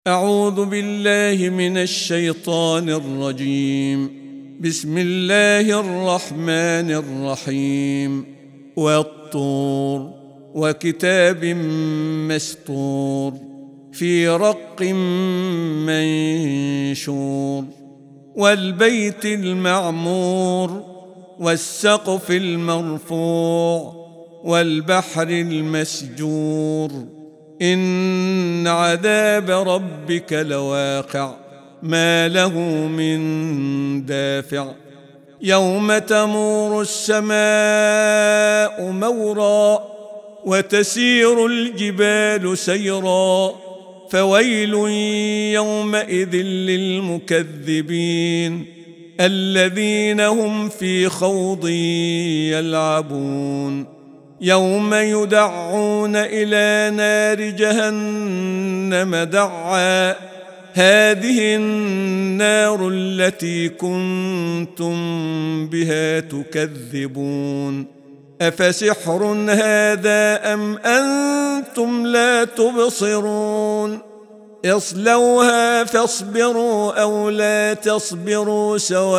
أعوذ بالله من الشيطان الرجيم. بسم الله الرحمن الرحيم. والطور وكتاب مسطور في رق منشور والبيت المعمور والسقف المرفوع والبحر المسجور إن عذاب ربك لواقع ما له من دافع يوم تمور السماء مورا وتسير الجبال سيرا فويل يومئذ للمكذبين الذين هم في خوض يلعبون يوم يدعون إلى نار جهنم دعا هذه النار التي كنتم بها تكذبون أفسحر هذا أم أنتم لا تبصرون اصلوها فاصبروا أو لا تصبروا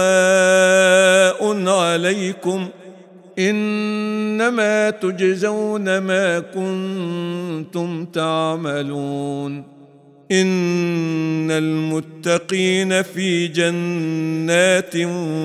سواء عليكم إنما تجزون ما كنتم تعملون إن المتقين في جنات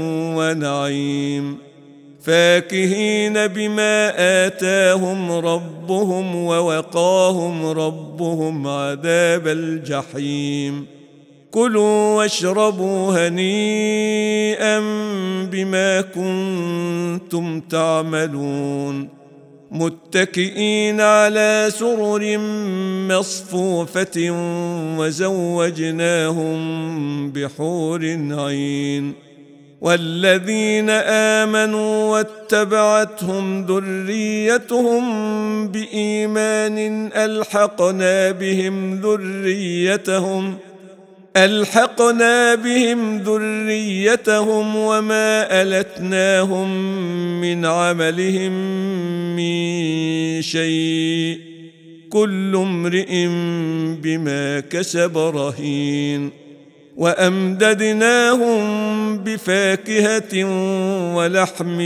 ونعيم فاكهين بما آتاهم ربهم ووقاهم ربهم عذاب الجحيم كلوا واشربوا هنيئا بما كنتم تعملون متكئين على سرر مصفوفة وزوجناهم بحور عين والذين آمنوا واتبعتهم ذريتهم بإيمان ألحقنا بهم ذريتهم وما ألتناهم من عملهم من شيء كل امرئ بما كسب رهين وأمددناهم بفاكهة ولحم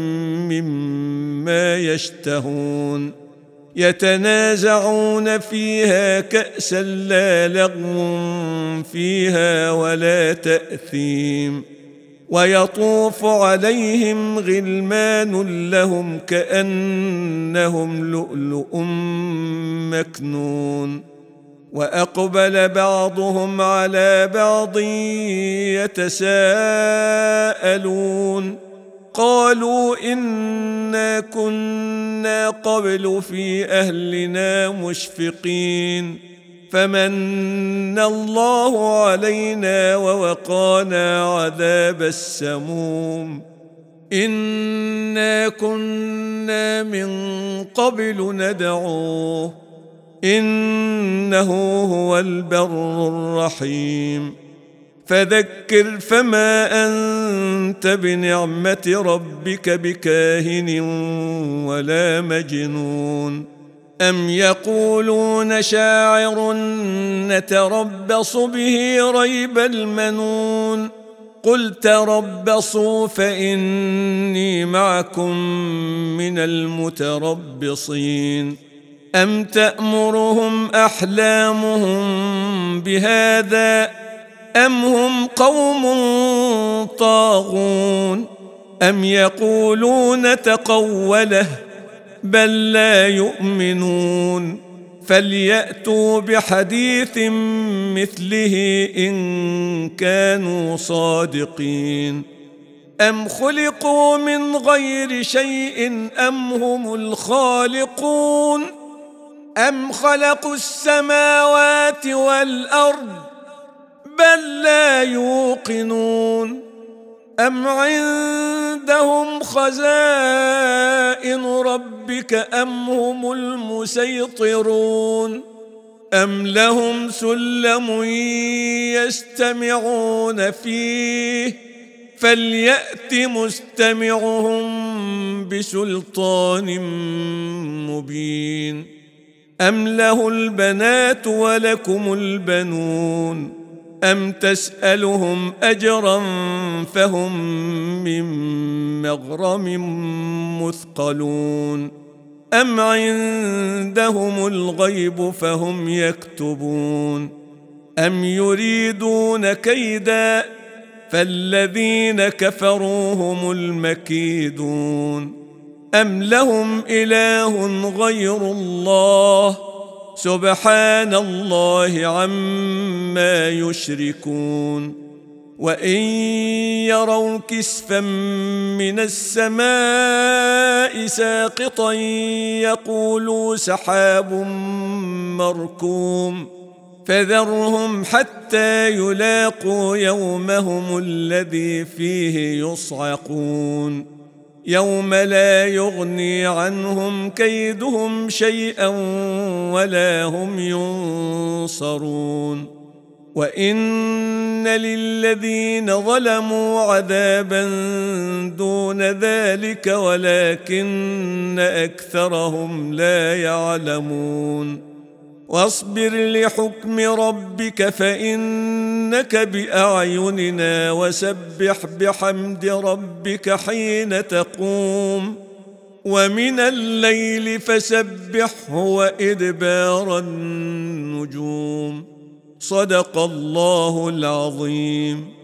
مما يشتهون يتنازعون فيها كأسا لا لغو فيها ولا تأثيم ويطوف عليهم غلمان لهم كأنهم لؤلؤ مكنون وأقبل بعضهم على بعض يتساءلون قالوا إنا كنا قبل في أهلنا مشفقين فمن الله علينا ووقانا عذاب السموم إنا كنا من قبل ندعوه إنه هو البر الرحيم فذكر فما أنت بنعمة ربك بكاهن ولا مجنون أم يقولون شاعر نتربص به ريب المنون قل تربصوا فإني معكم من المتربصين أم تأمرهم أحلامهم بهذا أم هم قوم طاغون أم يقولون تقوله بل لا يؤمنون فليأتوا بحديث مثله إن كانوا صادقين أم خلقوا من غير شيء أم هم الخالقون أم خلقوا السماوات والأرض بل لا يوقنون أم عندهم خزائن ربك أم هم المسيطرون أم لهم سلم يستمعون فيه فليأت مستمعهم بسلطان مبين أم له البنات ولكم البنون أم تسألهم أجرا فهم من مغرم مثقلون أم عندهم الغيب فهم يكتبون أم يريدون كيدا فالذين كفروا هم المكيدون أم لهم إله غير الله سبحان الله عما يشركون وإن يروا كسفا من السماء ساقطا يقولوا سحاب مركوم فذرهم حتى يلاقوا يومهم الذي فيه يصعقون يوم لا يغني عنهم كيدهم شيئا ولا هم ينصرون وإن للذين ظلموا عذابا دون ذلك ولكن أكثرهم لا يعلمون واصبر لحكم ربك فإنك بأعيننا وسبح بحمد ربك حين تقوم ومن الليل فسبحه وإدبار النجوم صدق الله العظيم.